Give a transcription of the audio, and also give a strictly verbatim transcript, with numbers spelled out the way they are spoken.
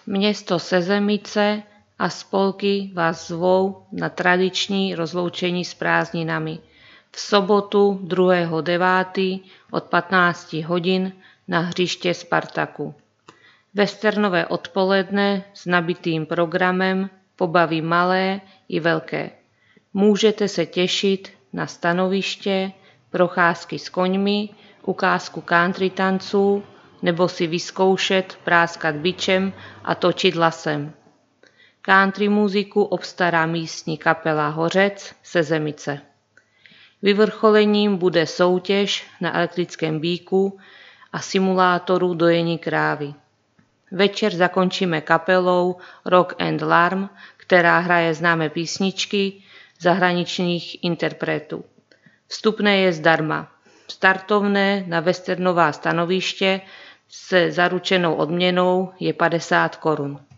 Město Sezemice a spolky vás zvou na tradiční rozloučení s prázdninami v sobotu druhého devátého od patnácti hodin na hřiště Spartaku. Westernové odpoledne s nabitým programem pobaví malé i velké. Můžete se těšit na stanoviště, procházky s koňmi, ukázku country tanců nebo si vyzkoušet práskat bičem a točit lasem. Country muziku obstará místní kapela Hořec Sezemice. Vyvrcholením bude soutěž na elektrickém býku a simulátoru dojení krávy. Večer zakončíme kapelou Rock and Larm, která hraje známé písničky zahraničních interpretů. Vstupné je zdarma. Startovné na westernová stanoviště se zaručenou odměnou je padesát korun.